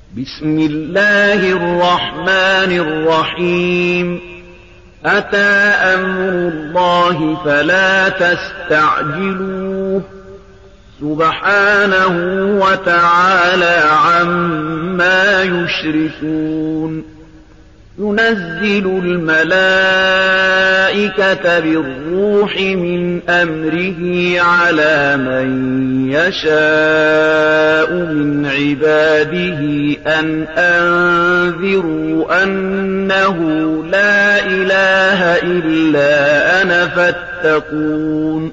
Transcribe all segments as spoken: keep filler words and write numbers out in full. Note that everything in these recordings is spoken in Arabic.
بسم الله الرحمن الرحيم أتى أمر الله فلا تستعجلوه سبحانه وتعالى عما يشركون ينزل الملائكة بالروح من أمره على من يشاء من عباده أن أنذروا أنه لا إله إلا أنا فاتقون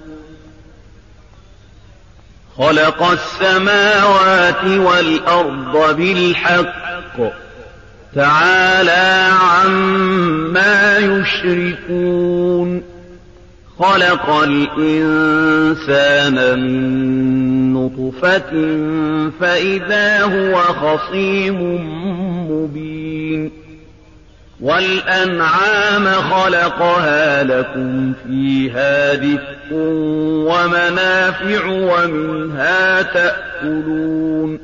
خلق السماوات والأرض بالحق تعالى عما يشركون خلق الإنسان من نطفة فإذا هو خصيم مبين والأنعام خلقها لكم فيها دفء ومنافع ومنها تأكلون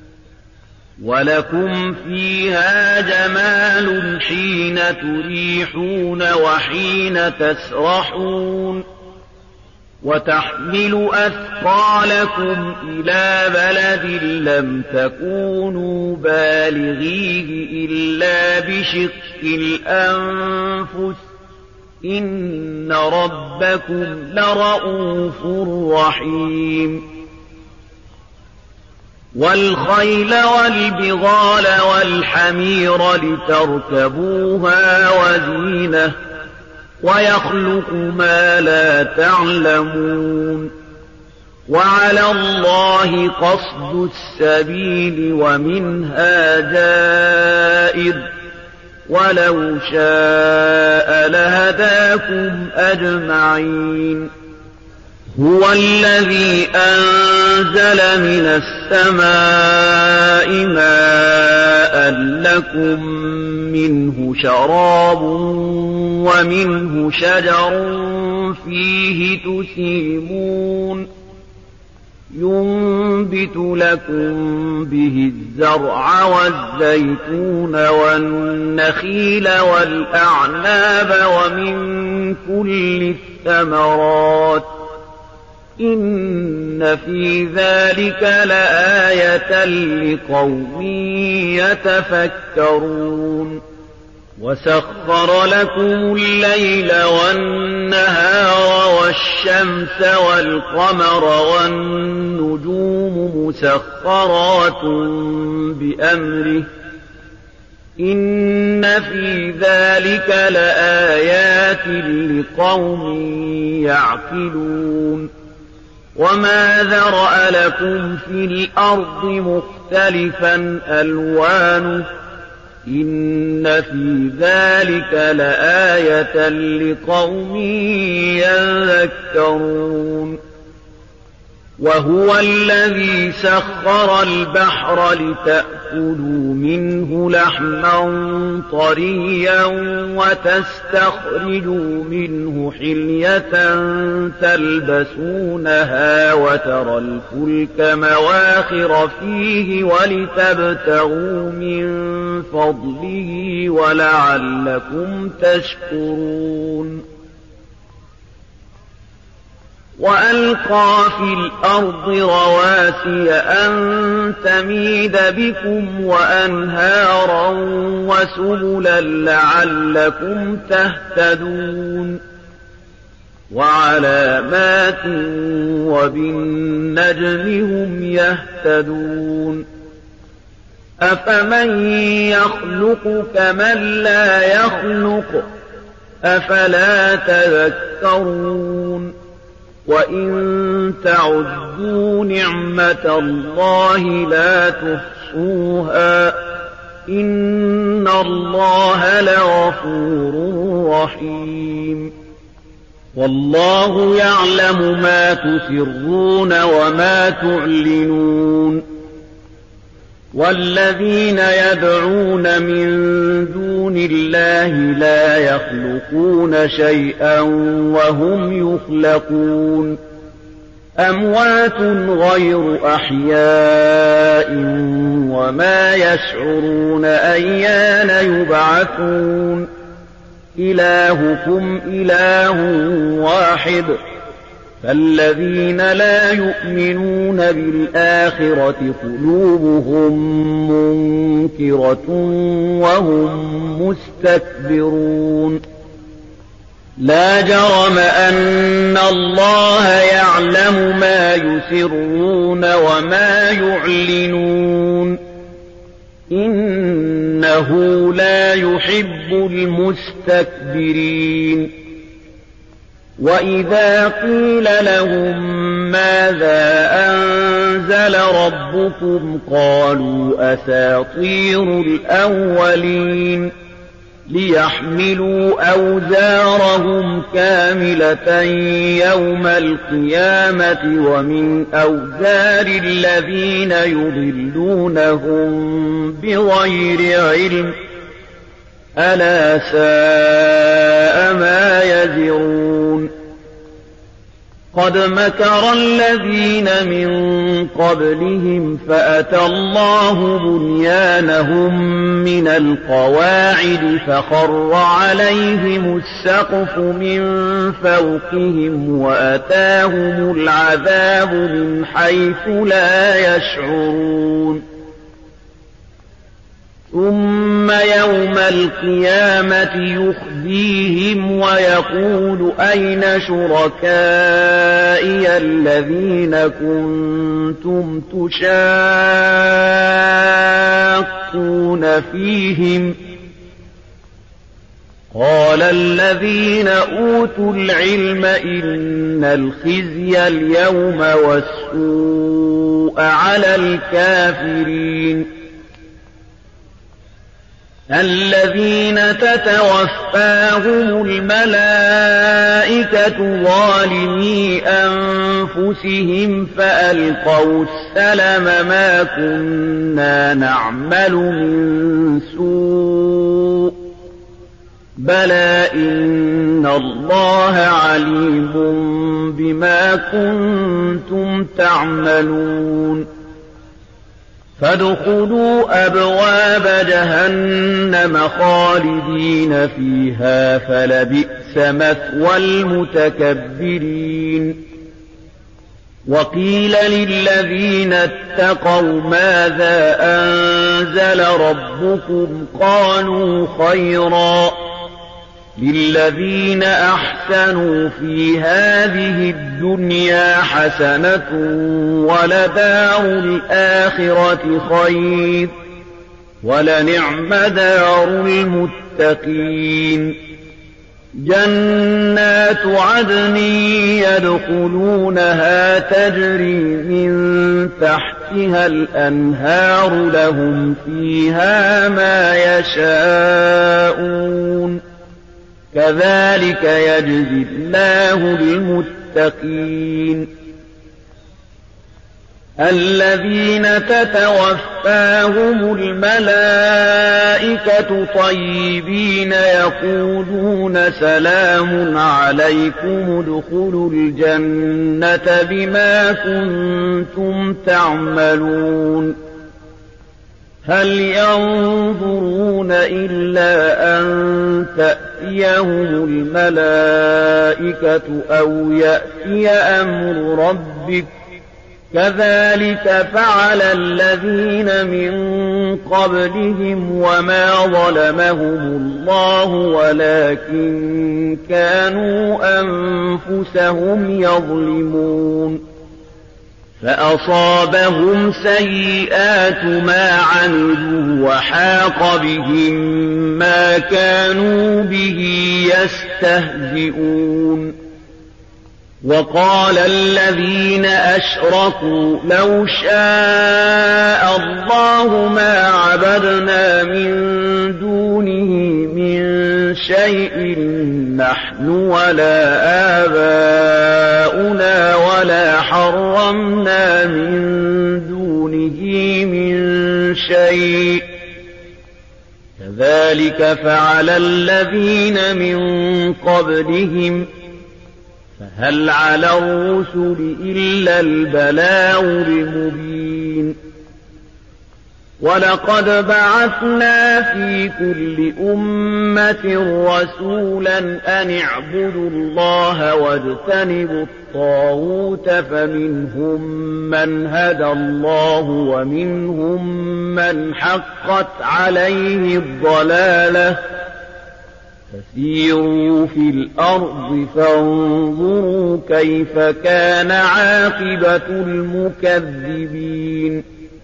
ولكم فيها جمال حين تريحون وحين تسرحون وتحمل أثقالكم إلى بلد لم تكونوا بالغيه إلا بشق الأنفس إن ربكم لرءوف رحيم والخيل والبغال والحمير لتركبوها وزينة ويخلق ما لا تعلمون وعلى الله قصد السبيل ومنها جائر ولو شاء لهداكم أجمعين هو الذي أنزل من السماء ماء لكم منه شراب ومنه شجر فيه تسيمون ينبت لكم به الزرع والزيتون والنخيل والأعناب ومن كل الثمرات إن في ذلك لآية لقوم يتفكرون وسخر لكم الليل والنهار والشمس والقمر والنجوم مسخرات بأمره إن في ذلك لآيات لقوم يعقلون وما ذرأ لكم في الأرض مختلفا ألوانه إن في ذلك لآية لقوم يذكرون وهو الذي سخر البحر لتأكلوا منه لحما طريا وتستخرجوا منه حلية تلبسونها وترى الفلك مواخر فيه ولتبتغوا من فضله ولعلكم تشكرون وألقى في الأرض رواسي أن تميد بكم وأنهارا وسبلا لعلكم تهتدون وعلامات وبالنجم هم يهتدون أفمن يخلق كمن لا يخلق أفلا تذكرون وإن تعدوا نعمة الله لا تحصوها إن الله لغفور رحيم والله يعلم ما تسرون وما تعلنون والذين يدعون من دون الله لا يخلقون شيئا وهم يخلقون أموات غير أحياء وما يشعرون أيان يبعثون إلهكم إله واحد فالذين لا يؤمنون بالآخرة قلوبهم منكرة وهم مستكبرون لا جرم أن الله يعلم ما يسرون وما يعلنون إنه لا يحب المستكبرين وإذا قيل لهم ماذا أنزل ربكم قالوا أساطير الأولين ليحملوا أوزارهم كاملة يوم القيامة ومن أوزار الذين يضلونهم بغير علم ألا ساء ما يزرون قد مكر الذين من قبلهم فأتى الله بنيانهم من القواعد فخر عليهم السقف من فوقهم وأتاهم العذاب من حيث لا يشعرون ثم يوم القيامة يخزيهم ويقول أين شركائي الذين كنتم تشاقون فيهم قال الذين أوتوا العلم إن الخزي اليوم والسوء على الكافرين الذين تتوفاهم الملائكة ظالمي أنفسهم فألقوا السلم ما كنا نعمل من سوء بلى إن الله عليم بما كنتم تعملون فادخلوا أبواب جهنم خالدين فيها فلبئس مثوى المتكبرين وقيل للذين اتقوا ماذا أنزل ربكم قالوا خيرا للذين أحسنوا في هذه الدنيا حسنة ولدار الآخرة خير ولنعم دار المتقين جنات عدن يدخلونها تجري من تحتها الأنهار لهم فيها ما يشاءون كذلك يجزي الله المتقين الذين تتوفاهم الملائكة طيبين يقولون سلام عليكم ادخلوا الجنة بما كنتم تعملون هل ينظرون إلا أن تأتيهم الملائكة أو يأتي أمر ربك كذلك فعل الذين من قبلهم وما ظلمهم الله ولكن كانوا أنفسهم يظلمون فأصابهم سيئات ما عملوا وحاق بهم ما كانوا به يستهزئون وقال الذين أشركوا لو شاء الله ما عبدنا من دونه من شيء نحن ولا آباؤنا ولا حرمنا من دونه من شيء كذلك فعل الذين من قبلهم فهل على الرسل إلا البلاغ المبين ولقد بعثنا في كل أمة رسولا أن اعبدوا الله واجتنبوا الطاغوت فمنهم من هدى الله ومنهم من حقت عليه الضلالة فسيروا في الأرض فانظروا كيف كان عاقبة المكذبين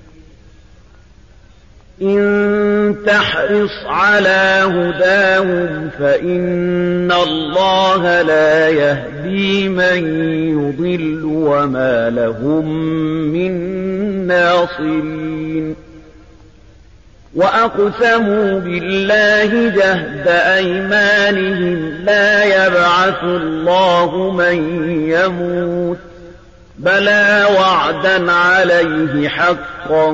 إن تحرص على هداهم فإن الله لا يهدي من يضل وما لهم من ناصرين وأقسموا بالله جهد أيمانهم لا يبعث الله من يموت بلى وعدا عليه حقا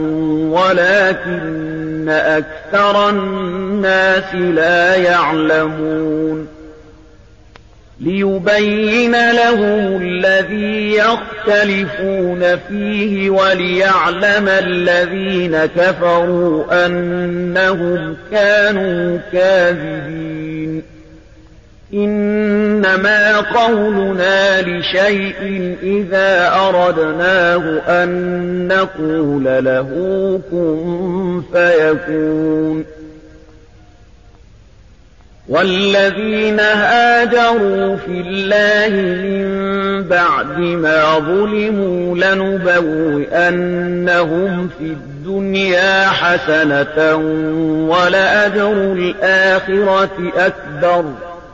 ولكن أكثر الناس لا يعلمون ليبين لهم الذي يختلفون فيه وليعلم الذين كفروا أنهم كانوا كاذبين إنما قولنا لشيء إذا أردناه أن نقول له كن فيكون والذين هاجروا في الله من بعد ما ظلموا لنبوئنهم في الدنيا حسنة ولأجر الآخرة أكبر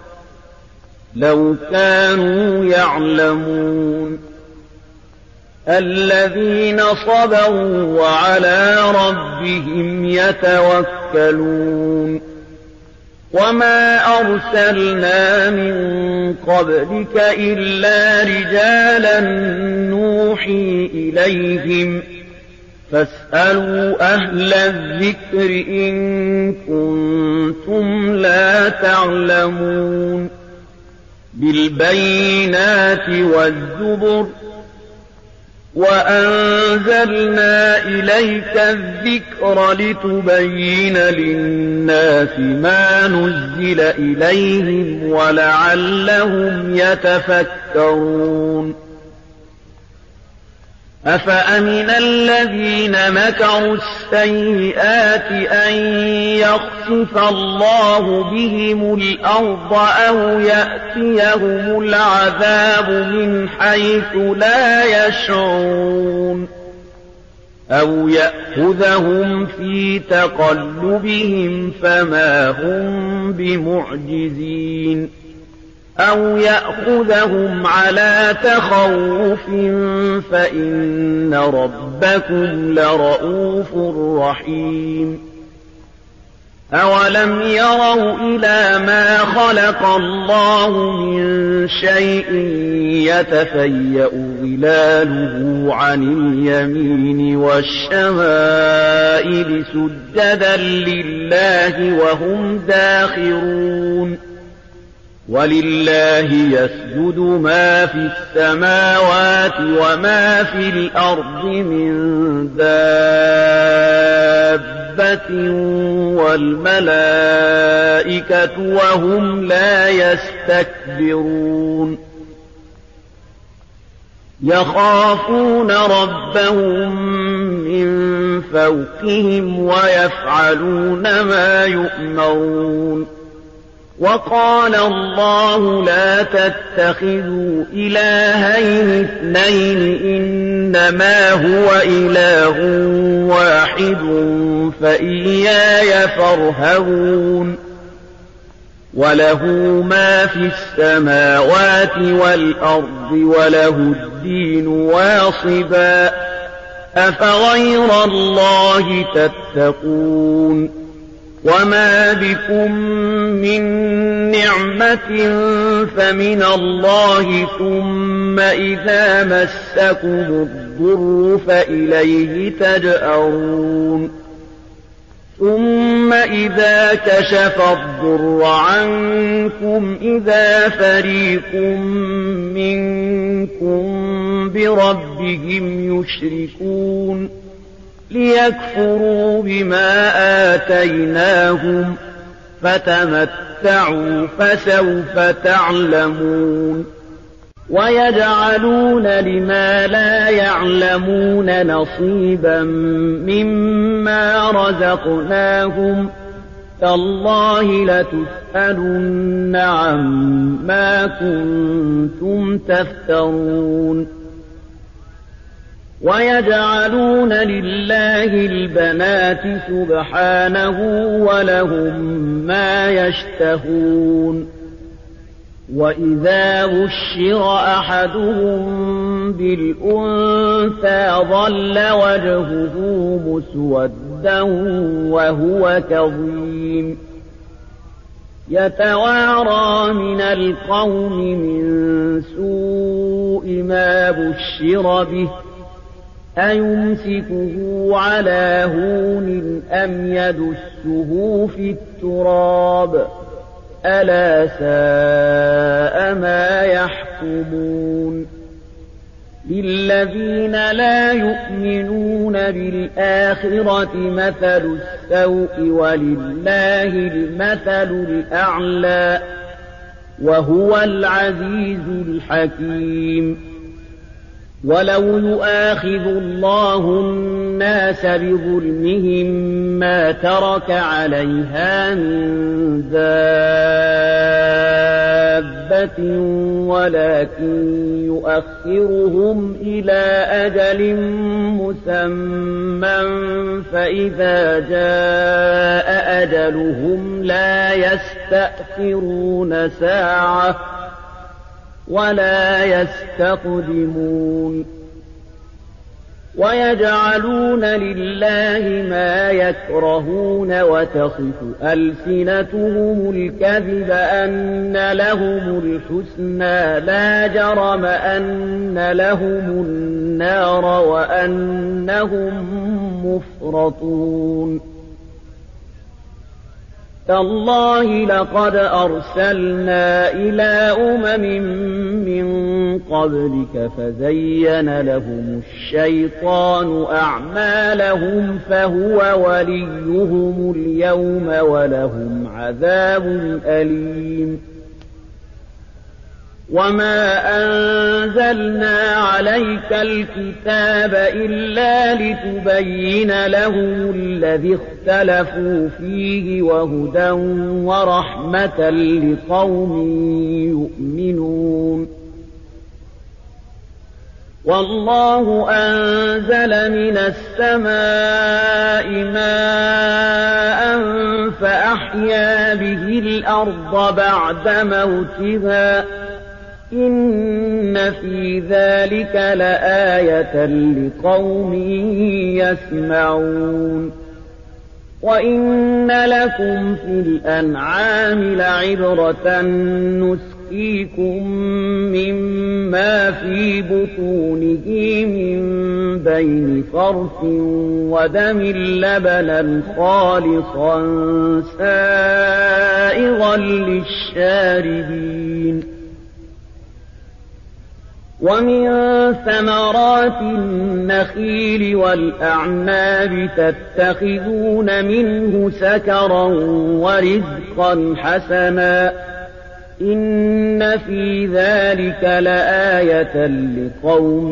لو كانوا يعلمون الذين صبروا وعلى ربهم يتوكلون وما أرسلنا من قبلك إلا رجالا نوحي إليهم فاسألوا أهل الذكر إن كنتم لا تعلمون بالبينات والزبر وأنزلنا إليك الذكر لتبين للناس ما نزل إليهم ولعلهم يتفكرون أفأمن الذين مكروا السيئات أن يخسف الله بهم الأرض أو يأتيهم العذاب من حيث لا يشعرون أو يأخذهم في تقلبهم فما هم بمعجزين أو يأخذهم على تخوف فإن ربكم لرؤوف رحيم أولم يروا إلى ما خلق الله من شيء يتفيأ ظلاله عن اليمين والشمائل سجدا لله وهم داخرون ولله يسجد ما في السماوات وما في الأرض من دابة والملائكة وهم لا يستكبرون يخافون ربهم من فوقهم ويفعلون ما يؤمرون وقال الله لا تتخذوا إلهين اثنين إنما هو إله واحد فإياي فارهبون وله ما في السماوات والأرض وله الدين واصبا أفغير الله تتقون وما بكم من نعمة فمن الله ثم إذا مسكم الضر فإليه تجأرون ثم ثم إذا كشف الضر عنكم إذا فريق منكم بربهم يشركون ليكفروا بما آتيناهم فتمتعوا فسوف تعلمون ويجعلون لما لا يعلمون نصيبا مما رزقناهم تالله لتسألن عما كنتم تفترون ويجعلون لله البنات سبحانه ولهم ما يشتهون وإذا بشر أحدهم بالأنثى ظل وجهه مسودا وهو كظيم يتوارى من القوم من سوء ما بشر به أيمسكه على هون أم يدسه في التراب ألا ساء ما يحكمون للذين لا يؤمنون بالآخرة مثل السوء ولله المثل الأعلى وهو العزيز الحكيم ولو يؤاخذ الله الناس بظلمهم ما ترك عليها من دابة ولكن يؤخرهم إلى أجل مسمى فإذا جاء أجلهم لا يستأخرون ساعة ولا يستقدمون ويجعلون لله ما يكرهون وتصف ألسنتهم الكذب أن لهم الحسنى لا جرم أن لهم النار وأنهم مفرطون تالله لقد أرسلنا إلى أمم من قبلك فزين لهم الشيطان أعمالهم فهو وليهم اليوم ولهم عذاب أليم وما أنزلنا عليك الكتاب إلا لتبين لهم الذي اختلفوا فيه وهدى ورحمة لقوم يؤمنون والله أنزل من السماء ماء فأحيا به الأرض بعد موتها إن في ذلك لآية لقوم يسمعون وإن لكم في الأنعام لعبرة نسقيكم مما في بطونه من بين فرث ودم لبنا خالصا سائغا للشاربين ومن ثمرات النخيل والأعناب تتخذون منه سكرا ورزقا حسنا إن في ذلك لآية لقوم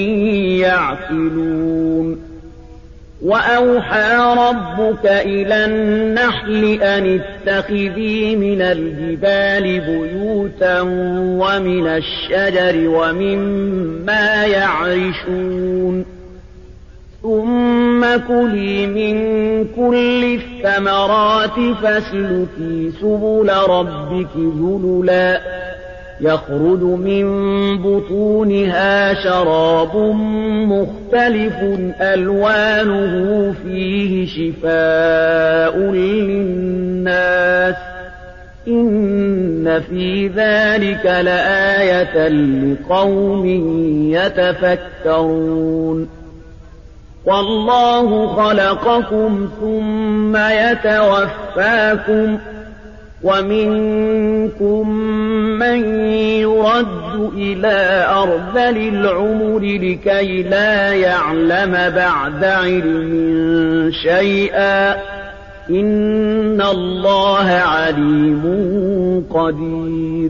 يعقلون وأوحى ربك إلى النحل أن اتخذي من الجبال بيوتا ومن الشجر ومما يعرشون ثم كلي من كل الثمرات فاسلكي سبل ربك ذللا يخرج من بطونها شراب مختلف ألوانه فيه شفاء للناس إن في ذلك لآية لقوم يتفكرون والله خلقكم ثم ثم يتوفاكم ومنكم من يرد إلى أرذل العمر لكي لا يعلم بعد علم شيئا إن الله عليم قدير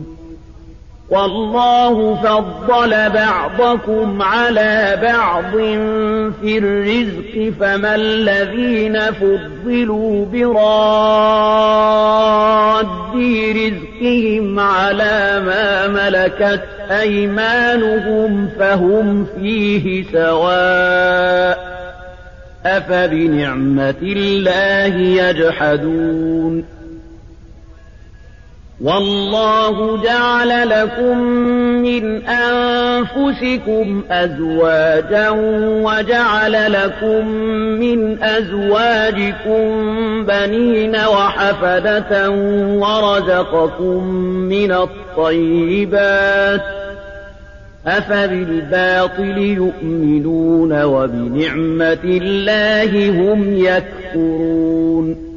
والله فضل بعضكم على بعض في الرزق فما الذين فضلوا براد رزقهم على ما ملكت أيمانهم فهم فيه سواء أفبنعمة الله يجحدون والله جعل لكم من أنفسكم أزواجا وجعل لكم من أزواجكم بنين وحفدة ورزقكم من الطيبات أفبالباطل يؤمنون وبنعمة الله هم يكفرون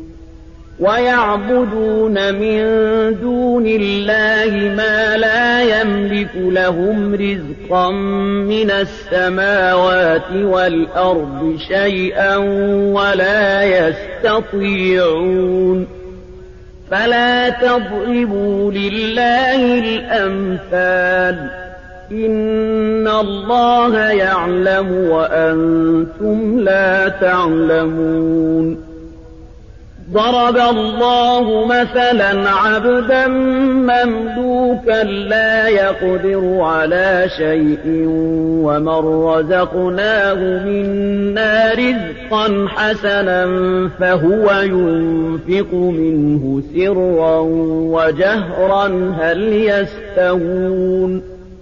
ويعبدون من دون الله ما لا يملك لهم رزقا من السماوات والأرض شيئا ولا يستطيعون فلا تضربوا لله الأمثال إن الله يعلم وأنتم لا تعلمون ضرب الله مثلا عبدا مملوكا لا يقدر على شيء ومن رزقناه منا رزقا حسنا فهو ينفق منه سرا وجهرا هل يستوون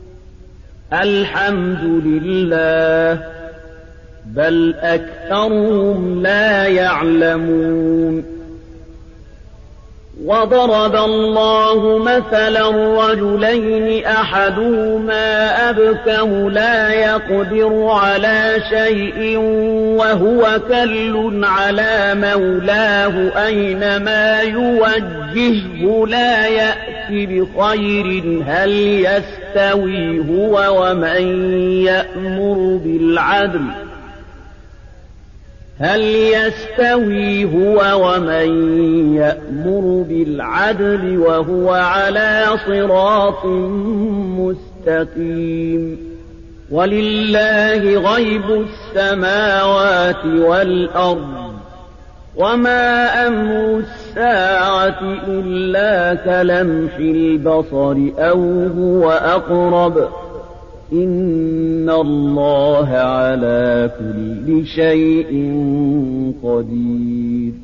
الحمد لله بل أكثرهم لا يعلمون وضرب الله مثلا رجلين أحدهما أبكم لا يقدر على شيء وهو كل على مولاه أينما يوجهه لا يأتي بخير هل يستوي هو ومن يأمر بالعدل هل يستوي هو ومن يأمر بالعدل وهو على صراط مستقيم ولله غيب السماوات والأرض وما أمر الساعة إلا كلمح البصر أو هو أقرب إن الله على كل شيء قدير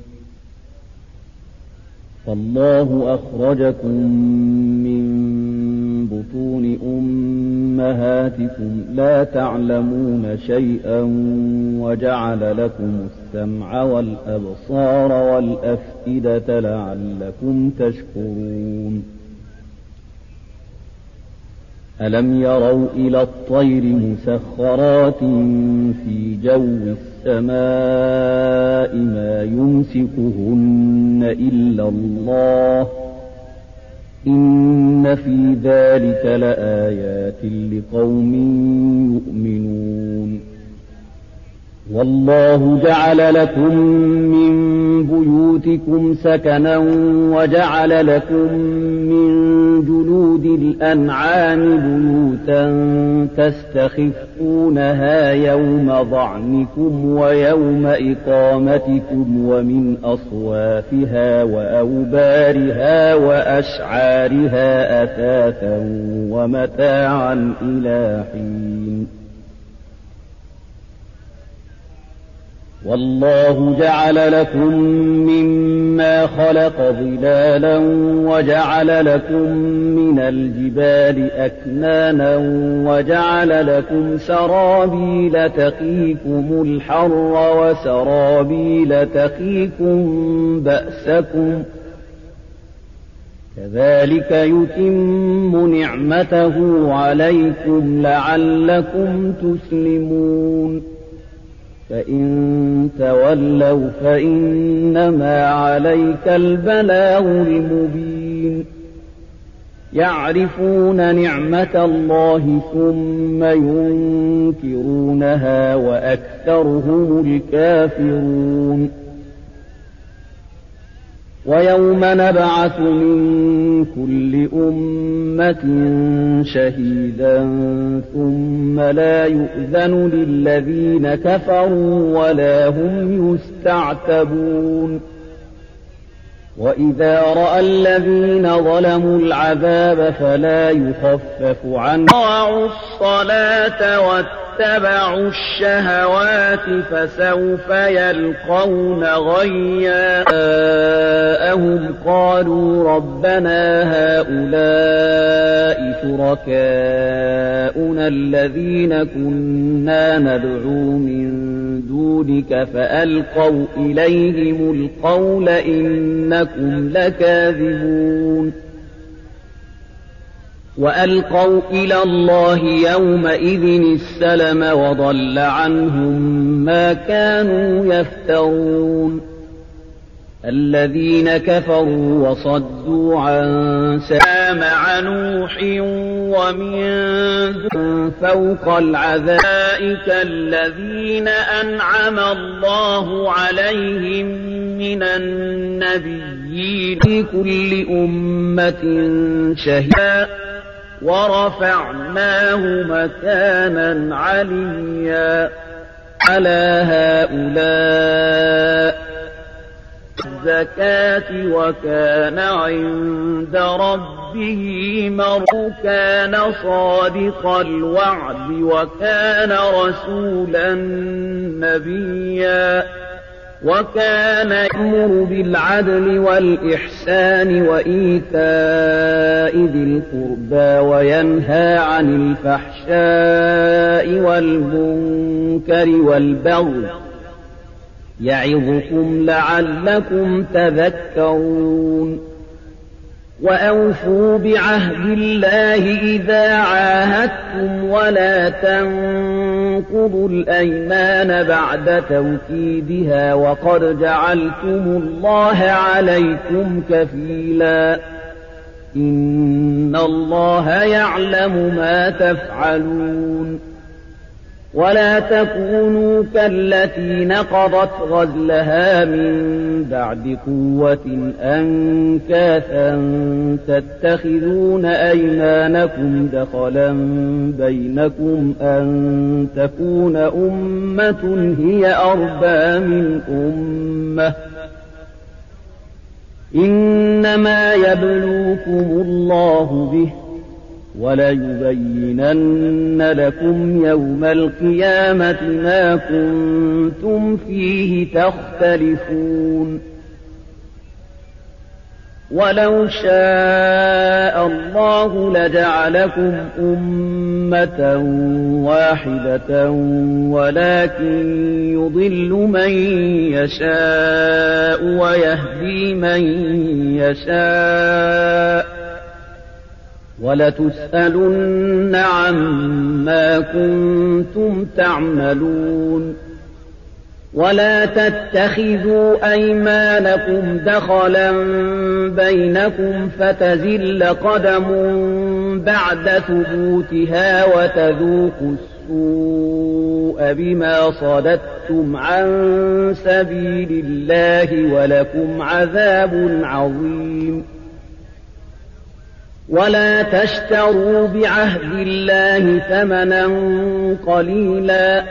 فالله أخرجكم من بطون أمهاتكم لا تعلمون شيئا وجعل لكم السمع والأبصار والأفئدة لعلكم تشكرون ألم يروا إلى الطير مسخرات في جو السماء ما يمسكهن إلا الله إن في ذلك لآيات لقوم يؤمنون والله جعل لكم من بيوتكم سكنا وجعل لكم من جلود الأنعام بيوتا تستخفونها يوم ظعنكم ويوم إقامتكم ومن أصوافها وأوبارها وأشعارها أثاثا ومتاعا إلى حين والله جعل لكم مما خلق ظلالا وجعل لكم من الجبال أكنانا وجعل لكم سرابيل تقيكم الحر وسرابيل تقيكم بأسكم كذلك يتم نعمته عليكم لعلكم تسلمون فإن تولوا فإنما عليك البلاغ المبين يعرفون نعمة الله ثم ينكرونها وأكثرهم الكافرون ويوم نبعث من كل أمة شهيدا ثم لا يؤذن للذين كفروا ولا هم يستعتبون وإذا رأى الذين ظلموا العذاب فلا يخفف عنهم ضاعوا الصلاة واتبعوا الشهوات فسوف يلقون غيا هم قالوا ربنا هؤلاء شركاؤنا الذين كنا ندعو من دونك فألقوا إليهم القول إنكم لكاذبون وألقوا إلى الله يومئذ السلم وضل عنهم ما كانوا يفترون الذين كفروا وصدوا عن سلام عن نوح ومن فوق العذائك الذين أنعم الله عليهم من النبيين في كل أمة شهيدا ورفعناه مكانا عليا على هؤلاء الزكاة وكان عند ربه مرضيا كان صادق الوعد وكان رسولا نبيا وكان يأمر بالعدل والإحسان وإيتاء ذي القربى وينهى عن الفحشاء والمنكر والبغي يعظكم لعلكم تذكرون وأوفوا بعهد الله إذا عاهدتم ولا تنقضوا الأيمان بعد توكيدها وقد جعلتم الله عليكم كفيلا إن الله يعلم ما تفعلون ولا تكونوا كالتي نقضت غزلها من بعد قوة أنكاثا تتخذون أيمانكم دخلا بينكم أن تكون أمة هي أربى من أمة إنما يبلوكم الله به وليبينن لكم يوم القيامة ما كنتم فيه تختلفون ولو شاء الله لجعلكم أمة واحدة ولكن يضل من يشاء ويهدي من يشاء ولتسألن عما كنتم تعملون ولا تتخذوا أيمانكم دخلا بينكم فتزل قدم بعد ثبوتها وتذوقوا السوء بما صددتم عن سبيل الله ولكم عذاب عظيم ولا تشتروا بعهد الله ثمنا قليلا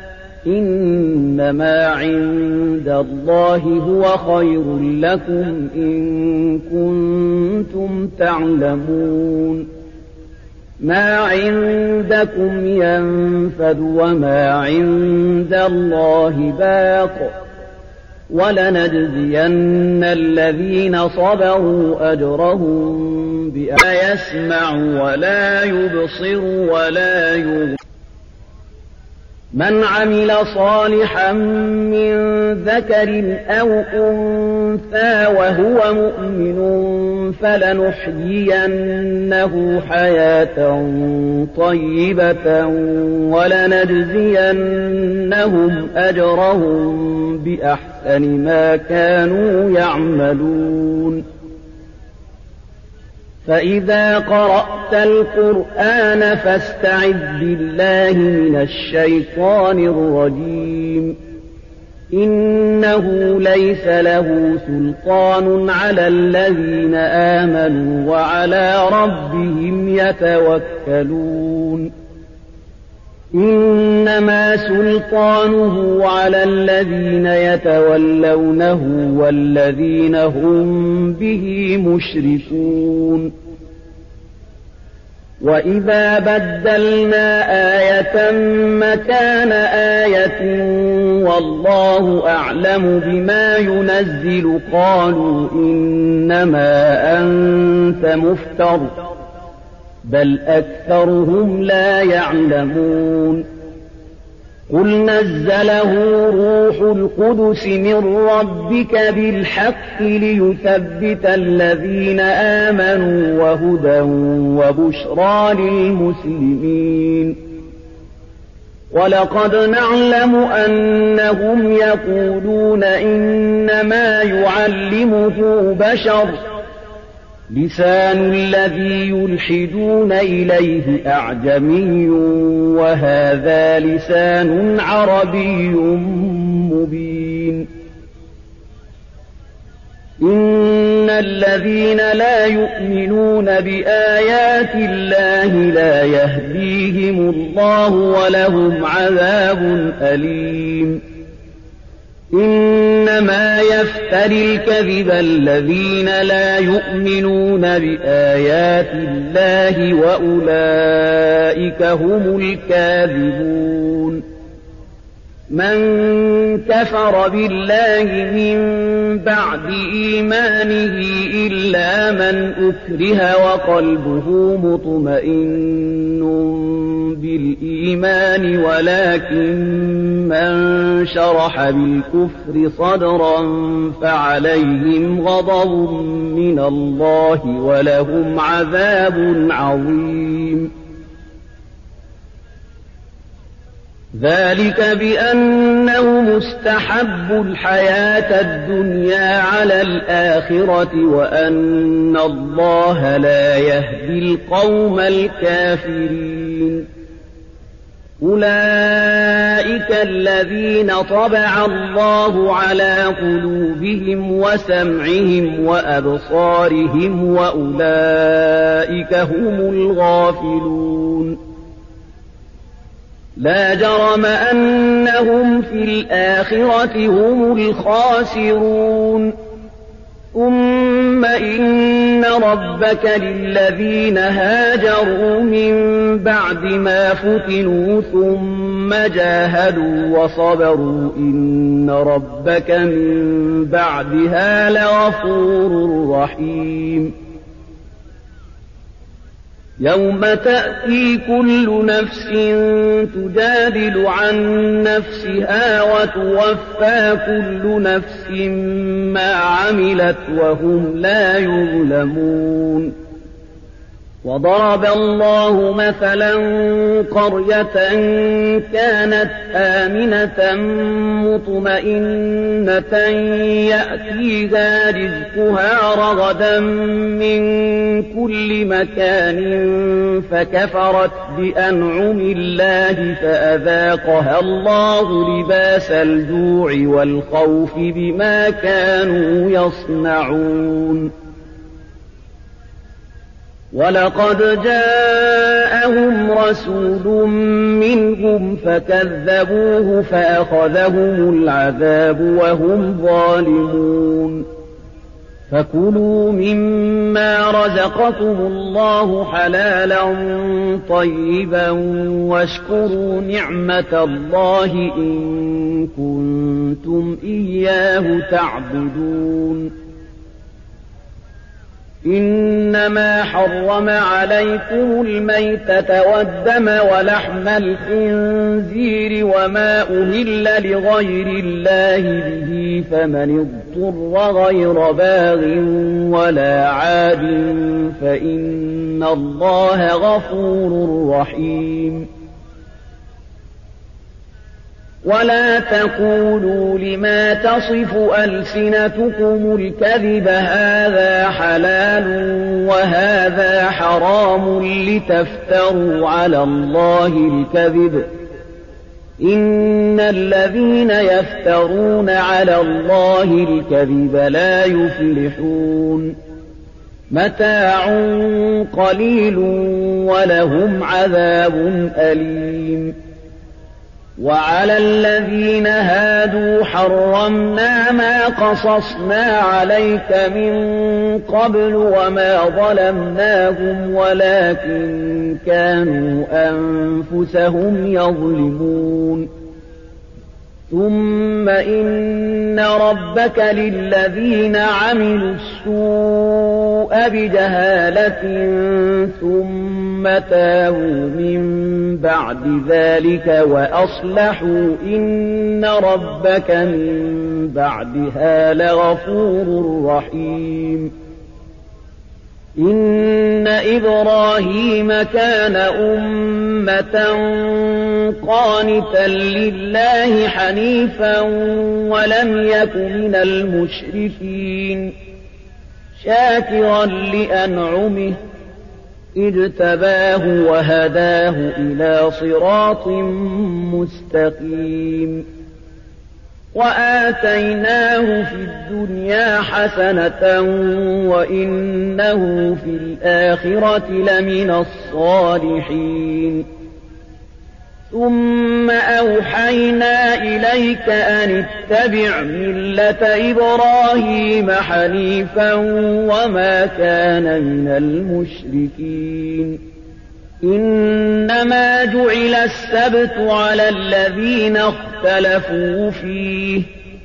إنما عند الله هو خير لكم إن كنتم تعلمون ما عندكم ينفد وما عند الله باق ولنجزين الذين صبروا أجرهم بما يسمع ولا يبصر ولا يغفر من عمل صالحا من ذكر أو أنثى وهو مؤمن فلنحيينه حياة طيبة ولنجزينهم أجرهم بأحسن ما كانوا يعملون فإذا قرأت القرآن فاستعذ بالله من الشيطان الرجيم إنه ليس له سلطان على الذين آمنوا وعلى ربهم يتوكلون إنما سلطانه على الذين يتولونه والذين هم به مشركون وإذا بدلنا آية مكان آية والله أعلم بما ينزل قالوا إنما أنت مفتر بل أكثرهم لا يعلمون قل نزله روح القدس من ربك بالحق ليثبت الذين آمنوا وهدى وبشرى للمسلمين ولقد نعلم أنهم يقولون إنما يعلمه بشر لسان الذي يلحدون إليه أعجمي وهذا لسان عربي مبين إن الذين لا يؤمنون بآيات الله لا يهديهم الله ولهم عذاب أليم إنما يفتري الكذب الذين لا يؤمنون بآيات الله وأولئك هم الكاذبون من كفر بالله من بعد إيمانه إلا من أكره وقلبه مطمئن بالإيمان ولكن من شرح بالكفر صدرا فعليهم غضب من الله ولهم عذاب عظيم ذلك بأنه مستحب الحياة الدنيا على الآخرة وأن الله لا يهدي القوم الكافرين أولئك الذين طبع الله على قلوبهم وسمعهم وأبصارهم وأولئك هم الغافلون لا جرم أنهم في الآخرة هم الخاسرون ثم إن ربك للذين هاجروا من بعد ما فتنوا ثم جاهدوا وصبروا إن ربك من بعدها لغفور رحيم يوم تأتي كل نفس تجادل عن نفسها وتوفى كل نفس ما عملت وهم لا يظلمون وضرب الله مثلا قرية كانت آمنة مطمئنة يأتيها رزقها رغدا من كل مكان فكفرت بأنعم الله فأذاقها الله لباس الجوع والخوف بما كانوا يصنعون ولقد جاءهم رسول منهم فكذبوه فأخذهم العذاب وهم ظالمون فكلوا مما رزقكم الله حلالا طيبا واشكروا نعمة الله إن كنتم إياه تعبدون إنما حرم عليكم الميتة والدم ولحم الخنزير وما أهل لغير الله به فمن اضطر غير باغ ولا عاد فإن الله غفور رحيم ولا تقولوا لما تصف ألسنتكم الكذب هذا حلال وهذا حرام لتفتروا على الله الكذب إن الذين يفترون على الله الكذب لا يفلحون متاع قليل ولهم عذاب أليم وعلى الذين هادوا حرمنا ما قصصنا عليك من قبل وما ظلمناهم ولكن كانوا أنفسهم يظلمون ثم إن ربك للذين عملوا السوء بجهالة ثم تابوا من بعد ذلك وأصلحوا إن ربك من بعدها لغفور رحيم إن إبراهيم كان أمة قانتا لله حنيفا ولم يك من المشركين شاكرا لأنعمه اجتباه وهداه إلى صراط مستقيم وآتيناه في الدنيا حسنة وإنه في الآخرة لمن الصالحين ثم أوحينا إليك أن اتبع ملة إبراهيم حنيفا وما كان من المشركين إنما جعل السبت على الذين اختلفوا فيه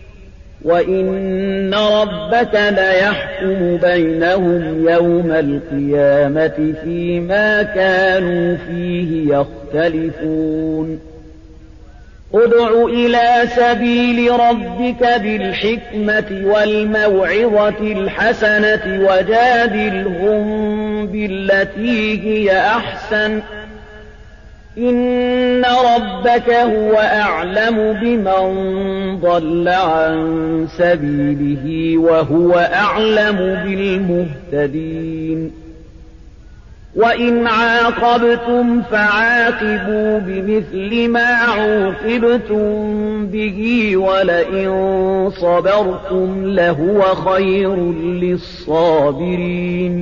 وإن ربك ليحكم بينهم يوم القيامة فيما كانوا فيه يختلفون ادع إلى سبيل ربك بالحكمة والموعظة الحسنة وجادلهم بالتي هي أحسن إن ربك هو أعلم بمن ضل عن سبيله وهو أعلم بالمهتدين وإن عاقبتم فعاقبوا بمثل ما عوقبتم به ولئن صبرتم لهو خير للصابرين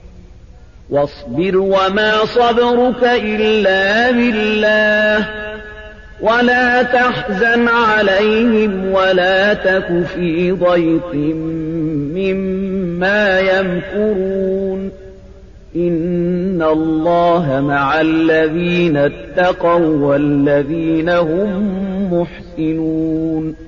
واصبر وما صبرك إلا بالله ولا تحزن عليهم ولا تك في ضيق مما يمكرون إن الله مع الذين اتقوا والذين هم محسنون